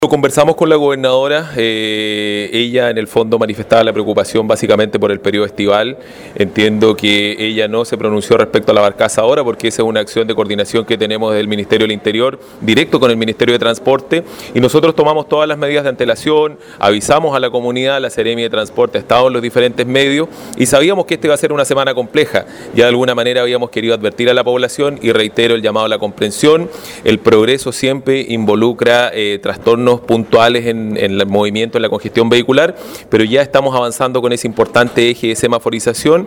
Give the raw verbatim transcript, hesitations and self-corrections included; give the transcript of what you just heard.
Lo conversamos con la gobernadora, eh, ella en el fondo manifestaba la preocupación básicamente por el periodo estival. Entiendo que ella no se pronunció respecto a la barcaza ahora porque esa es una acción de coordinación que tenemos del Ministerio del Interior, directo con el Ministerio de Transporte, y nosotros tomamos todas las medidas de antelación, avisamos a la comunidad, la Seremi de Transporte ha estado en los diferentes medios y sabíamos que esta iba a ser una semana compleja. Ya de alguna manera habíamos querido advertir a la población y reitero el llamado a la comprensión. El progreso siempre involucra eh, trastornos puntuales en, en el movimiento, en la congestión vehicular, pero ya estamos avanzando con ese importante eje de semaforización